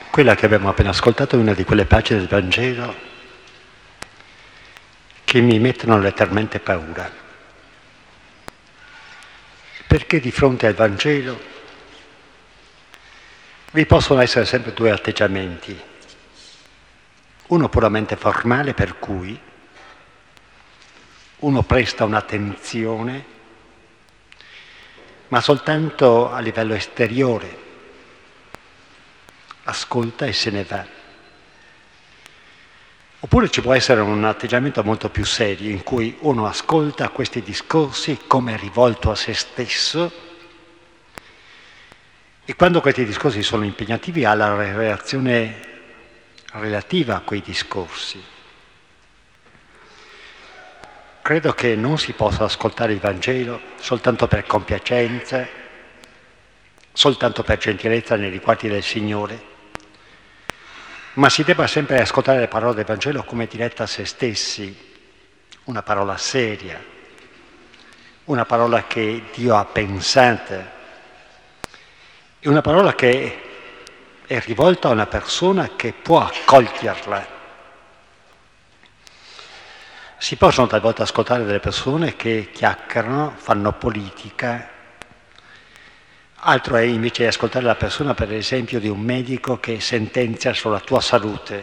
Quella che abbiamo appena ascoltato è una di quelle pagine del Vangelo che mi mettono letteralmente paura. Perché di fronte al Vangelo vi possono essere sempre due atteggiamenti. Uno puramente formale, per cui uno presta un'attenzione, ma soltanto a livello esteriore, ascolta e se ne va. Oppure ci può essere un atteggiamento molto più serio, in cui uno ascolta questi discorsi come rivolto a se stesso e quando questi discorsi sono impegnativi ha la reazione relativa a quei discorsi. Credo che non si possa ascoltare il Vangelo soltanto per compiacenza, soltanto per gentilezza nei riguardi del Signore, ma si debba sempre ascoltare le parole del Vangelo come diretta a se stessi, una parola seria, una parola che Dio ha pensata, e una parola che è rivolta a una persona che può accoglierla. Si possono talvolta ascoltare delle persone che chiacchierano, fanno politica. Altro è invece ascoltare la persona, per esempio, di un medico che sentenzia sulla tua salute.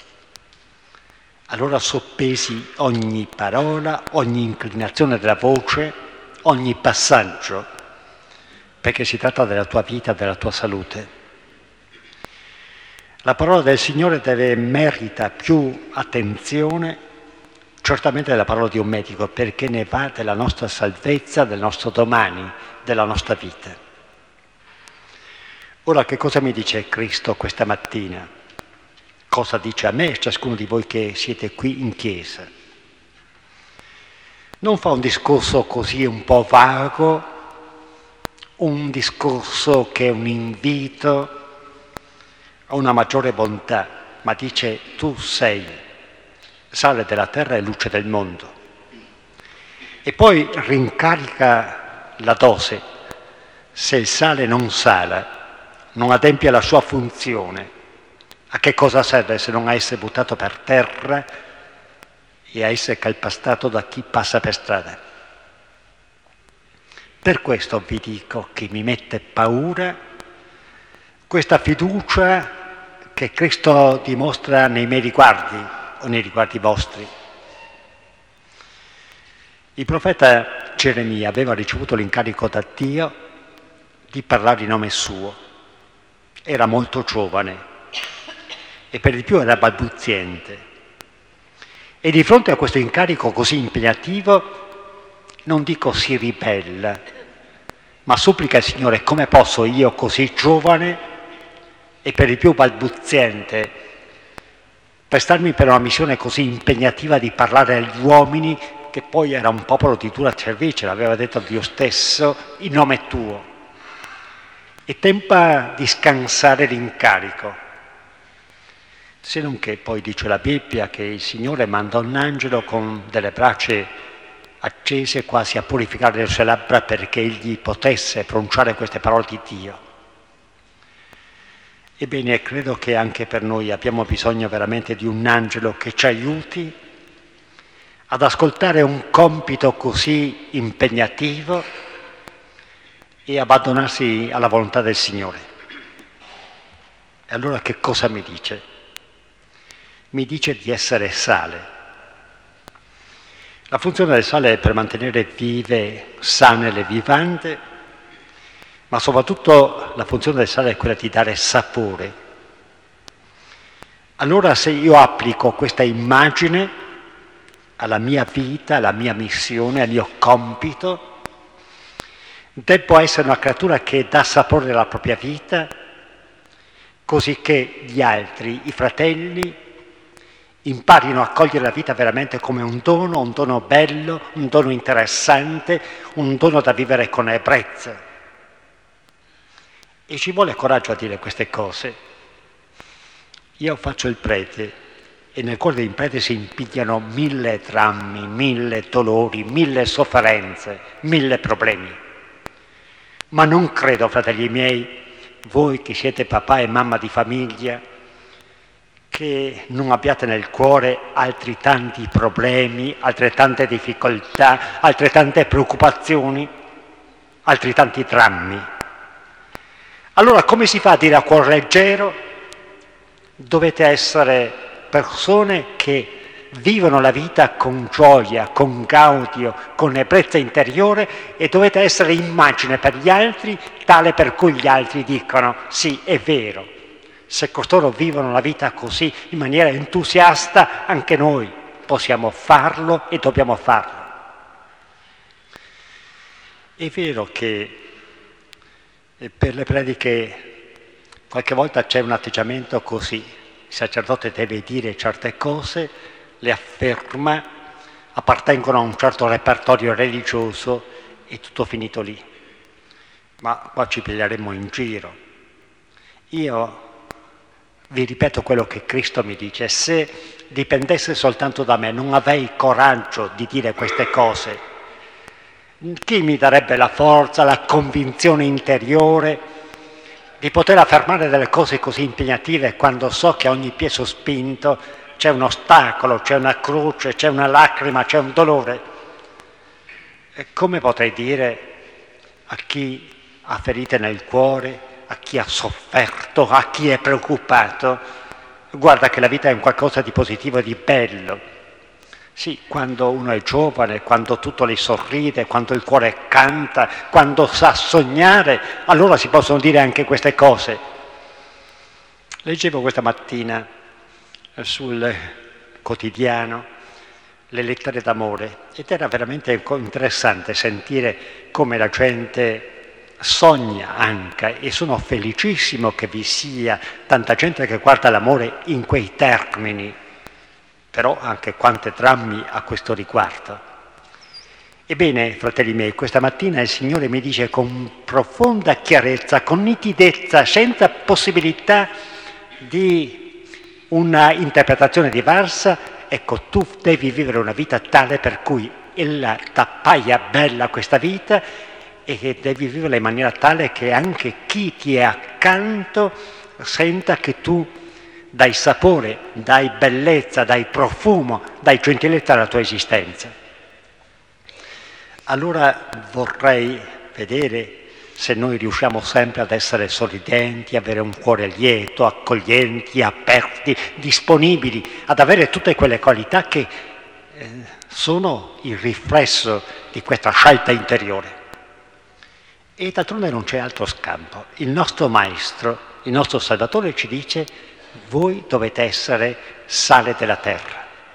Allora soppesi ogni parola, ogni inclinazione della voce, ogni passaggio, perché si tratta della tua vita, della tua salute. La parola del Signore merita più attenzione certamente della parola di un medico, perché ne va della nostra salvezza, del nostro domani, della nostra vita. Ora, che cosa mi dice Cristo questa mattina? Cosa dice a me e a ciascuno di voi che siete qui in chiesa? Non fa un discorso così un po' vago, un discorso che è un invito a una maggiore bontà, ma dice: tu sei sale della terra e luce del mondo. E poi rincarica la dose. Se il sale non sala, non adempie la sua funzione, a che cosa serve se non a essere buttato per terra e a essere calpestato da chi passa per strada? Per questo vi dico che mi mette paura questa fiducia che Cristo dimostra nei miei riguardi o nei riguardi vostri. Il profeta Geremia aveva ricevuto l'incarico da Dio di parlare in nome suo. Era molto giovane e per di più era balbuziente. E di fronte a questo incarico così impegnativo, non dico si ribella, ma supplica il Signore: come posso io, così giovane e per di più balbuziente, prestarmi per una missione così impegnativa di parlare agli uomini, che poi era un popolo di dura cervice, l'aveva detto Dio stesso, in nome tuo. È tempo di scansare l'incarico. Se non che poi dice la Bibbia che il Signore mandò un angelo con delle braccia accese quasi a purificare le sue labbra perché egli potesse pronunciare queste parole di Dio. Ebbene, credo che anche per noi abbiamo bisogno veramente di un angelo che ci aiuti ad ascoltare un compito così impegnativo e abbandonarsi alla volontà del Signore. E allora che cosa mi dice? Mi dice di essere sale. La funzione del sale è per mantenere vive, sane le vivande, ma soprattutto la funzione del sale è quella di dare sapore. Allora se io applico questa immagine alla mia vita, alla mia missione, al mio compito, devo essere una creatura che dà sapore alla propria vita, così che gli altri, i fratelli, imparino a cogliere la vita veramente come un dono bello, un dono interessante, un dono da vivere con ebbrezza. E ci vuole coraggio a dire queste cose. Io faccio il prete e nel cuore del prete si impigliano 1000 drammi, 1000 dolori, 1000 sofferenze, 1000 problemi. Ma non credo, fratelli miei, voi che siete papà e mamma di famiglia, che non abbiate nel cuore altri tanti problemi, altre tante difficoltà, altre tante preoccupazioni, altri tanti drammi. Allora come si fa a dire a cuor leggero? Dovete essere persone che vivono la vita con gioia, con gaudio, con ebbrezza interiore, e dovete essere immagine per gli altri, tale per cui gli altri dicono sì, è vero. Se costoro vivono la vita così, in maniera entusiasta, anche noi possiamo farlo e dobbiamo farlo. È vero che per le prediche qualche volta c'è un atteggiamento così, il sacerdote deve dire certe cose, le afferma, appartengono a un certo repertorio religioso e tutto finito lì. Ma qua ci piglieremo in giro. Io vi ripeto quello che Cristo mi dice: se dipendesse soltanto da me, non avrei coraggio di dire queste cose. Chi mi darebbe la forza, la convinzione interiore di poter affermare delle cose così impegnative quando so che a ogni piede sospinto c'è un ostacolo, c'è una croce, c'è una lacrima, c'è un dolore? E come potrei dire a chi ha ferite nel cuore, a chi ha sofferto, a chi è preoccupato: guarda che la vita è un qualcosa di positivo e di bello. Sì, quando uno è giovane, quando tutto gli sorride, quando il cuore canta, quando sa sognare, allora si possono dire anche queste cose. Leggevo questa mattina sul quotidiano le lettere d'amore ed era veramente interessante sentire come la gente sogna anche, e sono felicissimo che vi sia tanta gente che guarda l'amore in quei termini, però anche quante drammi a questo riguardo. Ebbene, fratelli miei, questa mattina il Signore mi dice con profonda chiarezza, con nitidezza, senza possibilità di una interpretazione diversa: ecco, tu devi vivere una vita tale per cui ella t'appaia bella questa vita, e che devi viverla in maniera tale che anche chi ti è accanto senta che tu dai sapore, dai bellezza, dai profumo, dai gentilezza alla tua esistenza. Allora vorrei vedere se noi riusciamo sempre ad essere sorridenti, avere un cuore lieto, accoglienti, aperti, disponibili, ad avere tutte quelle qualità che sono il riflesso di questa scelta interiore. E d'altronde non c'è altro scampo. Il nostro Maestro, il nostro Salvatore ci dice: voi dovete essere sale della terra.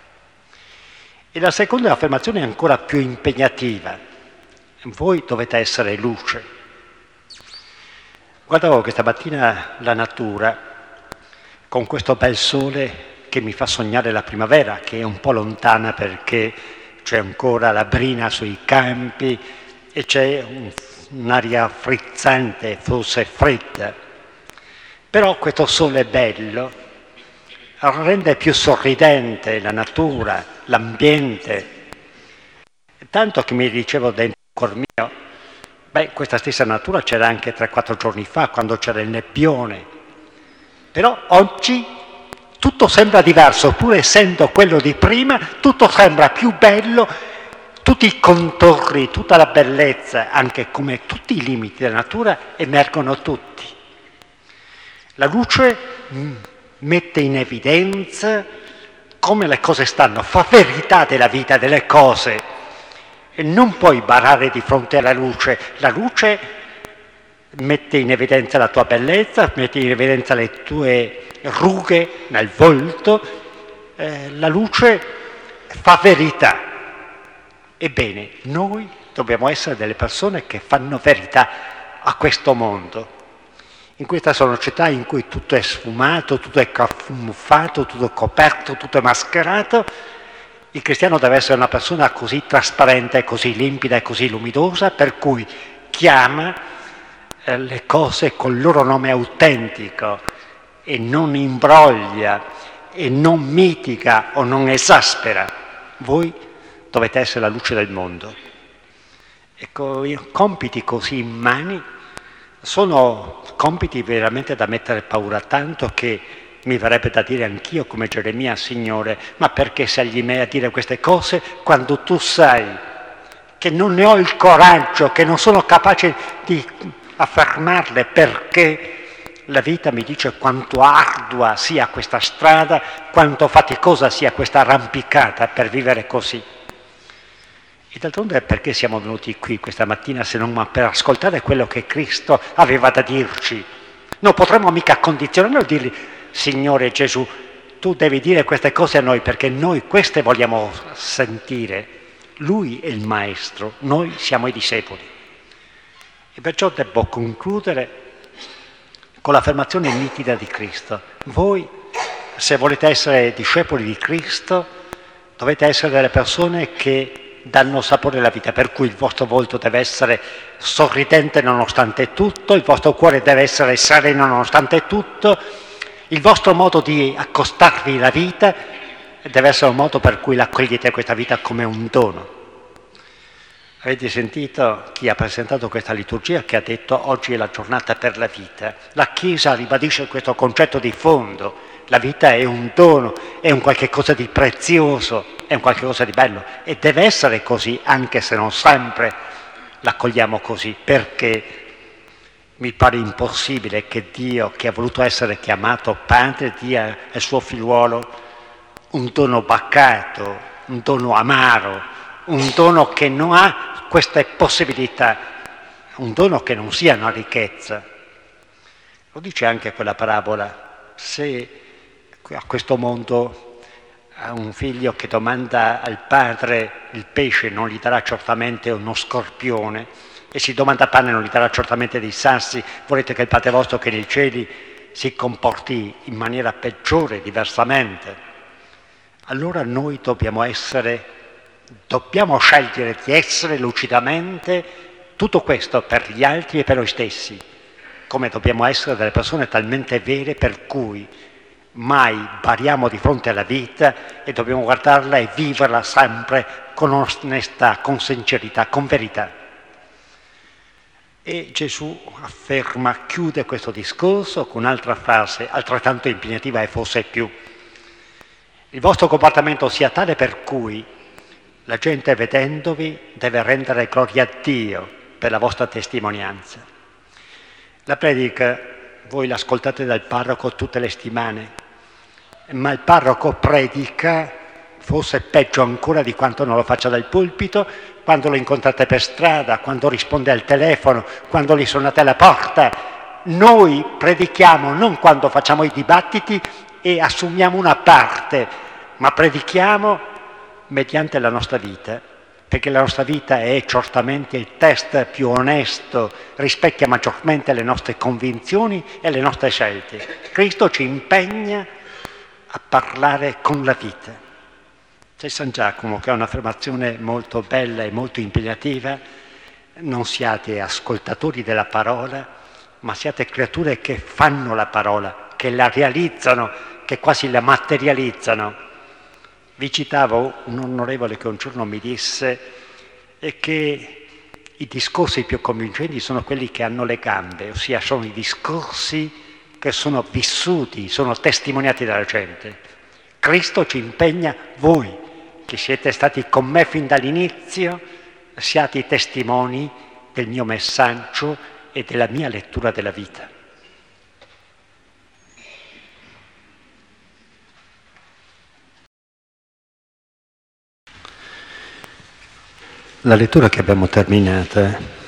E la seconda affermazione è ancora più impegnativa: voi dovete essere luce. Guardavo questa mattina la natura con questo bel sole che mi fa sognare la primavera, che è un po' lontana perché c'è ancora la brina sui campi e c'è un'aria frizzante, forse fredda. Però questo sole bello rende più sorridente la natura, l'ambiente. Tanto che mi dicevo dentro il cuor mio: questa stessa natura c'era anche 3-4 giorni fa, quando c'era il nebbione. Però oggi tutto sembra diverso, pur essendo quello di prima, tutto sembra più bello, tutti i contorni, tutta la bellezza, anche come tutti i limiti della natura, emergono tutti. La luce mette in evidenza come le cose stanno, fa verità della vita, delle cose. E non puoi barare di fronte alla luce. La luce mette in evidenza la tua bellezza, mette in evidenza le tue rughe nel volto. La luce fa verità. Ebbene, noi dobbiamo essere delle persone che fanno verità a questo mondo. In questa società in cui tutto è sfumato, tutto è camuffato, tutto è coperto, tutto è mascherato, il cristiano deve essere una persona così trasparente, così limpida e così luminosa, per cui chiama le cose col loro nome autentico e non imbroglia e non mitiga o non esaspera. Voi dovete essere la luce del mondo. Ecco, compiti così immani sono compiti veramente da mettere paura, tanto che mi verrebbe da dire anch'io come Geremia, Signore, ma perché scegli me a dire queste cose quando tu sai che non ne ho il coraggio, che non sono capace di affermarle, perché la vita mi dice quanto ardua sia questa strada, quanto faticosa sia questa arrampicata per vivere così. E d'altronde perché siamo venuti qui questa mattina se non per ascoltare quello che Cristo aveva da dirci? Non potremmo mica condizionarlo e dirgli, Signore Gesù, tu devi dire queste cose a noi perché noi queste vogliamo sentire. Lui è il Maestro, noi siamo i discepoli. E perciò devo concludere con l'affermazione nitida di Cristo. Voi, se volete essere discepoli di Cristo, dovete essere delle persone che danno sapore alla vita, per cui il vostro volto deve essere sorridente nonostante tutto, il vostro cuore deve essere sereno nonostante tutto, il vostro modo di accostarvi alla vita deve essere un modo per cui l'accogliete questa vita come un dono. Avete sentito chi ha presentato questa liturgia che ha detto oggi è la giornata per la vita. La Chiesa ribadisce questo concetto di fondo. La vita è un dono, è un qualche cosa di prezioso, è un qualche cosa di bello e deve essere così anche se non sempre l'accogliamo così, perché mi pare impossibile che Dio, che ha voluto essere chiamato Padre, dia al suo figliuolo un dono bacato, un dono amaro, un dono che non ha queste possibilità, un dono che non sia una ricchezza. Lo dice anche quella parabola, se a questo mondo a un figlio che domanda al padre il pesce non gli darà certamente uno scorpione e si domanda pane non gli darà certamente dei sassi, volete che il Padre vostro che è nei cieli si comporti in maniera peggiore, diversamente. Allora noi dobbiamo scegliere di essere lucidamente tutto questo per gli altri e per noi stessi, come dobbiamo essere delle persone talmente vere per cui mai bariamo di fronte alla vita e dobbiamo guardarla e viverla sempre con onestà, con sincerità, con verità. E Gesù afferma, chiude questo discorso con un'altra frase altrettanto impegnativa e forse più. Il vostro comportamento sia tale per cui la gente vedendovi deve rendere gloria a Dio per la vostra testimonianza. La predica, voi l'ascoltate dal parroco tutte le settimane, ma il parroco predica forse peggio ancora di quanto non lo faccia dal pulpito, quando lo incontrate per strada, quando risponde al telefono, quando gli suonate alla porta. Noi predichiamo non quando facciamo i dibattiti e assumiamo una parte, ma predichiamo mediante la nostra vita, perché la nostra vita è certamente il test più onesto, rispecchia maggiormente le nostre convinzioni e le nostre scelte. Cristo ci impegna a parlare con la vita. C'è San Giacomo che ha un'affermazione molto bella e molto impegnativa: non siate ascoltatori della parola, ma siate creature che fanno la parola, che la realizzano, che quasi la materializzano. Vi citavo un onorevole che un giorno mi disse che i discorsi più convincenti sono quelli che hanno le gambe, ossia sono i discorsi che sono vissuti, sono testimoniati dalla gente. Cristo ci impegna, voi che siete stati con me fin dall'inizio, siate i testimoni del mio messaggio e della mia lettura della vita. La lettura che abbiamo terminato